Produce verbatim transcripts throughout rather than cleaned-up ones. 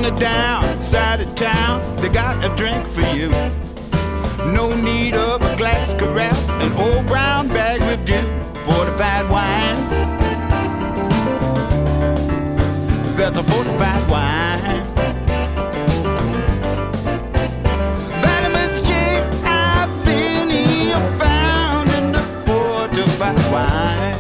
the downside of town, they got a drink for you. No need of a glass carafe, an old brown bag will do. Fortified wine, that's a fortified wine. Vitamins J, I feel you found in the fortified wine.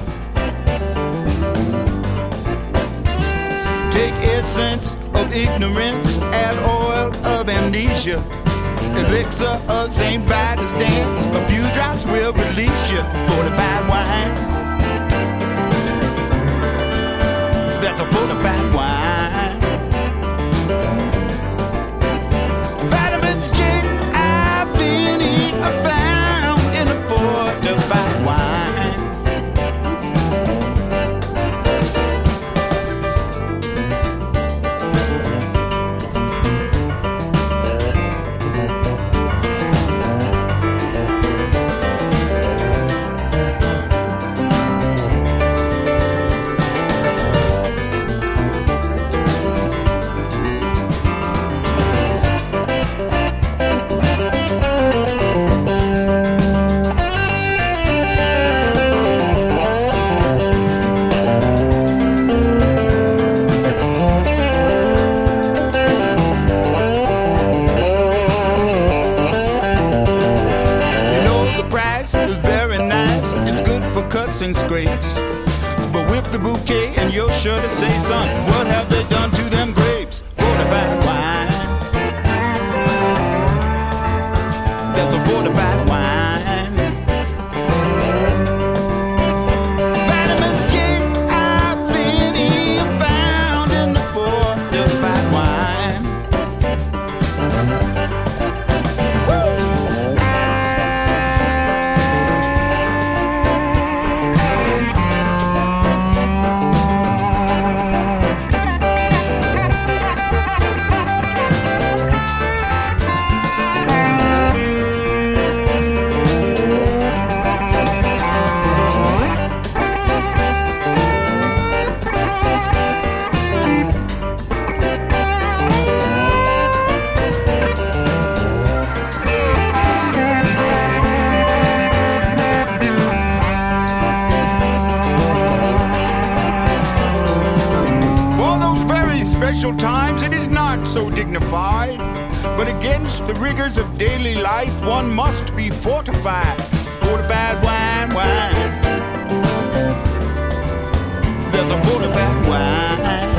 Take essence of ignorance, add oil of amnesia, elixir of Saint Vitus dance. A few drops will release you. Fortified wine, that's a fortified wine. Vitamins J, I feel it, I found in a fortified wine. And scrapes, but with the bouquet and you're sure to say, son, what have they done to them grapes? Fortified wine, that's a fortified wine. Vitamins J, I think found in the fortified wine. Woo! Special times it is not so dignified, but against the rigors of daily life one must be fortified. Fortified wine, wine, that's a fortified wine.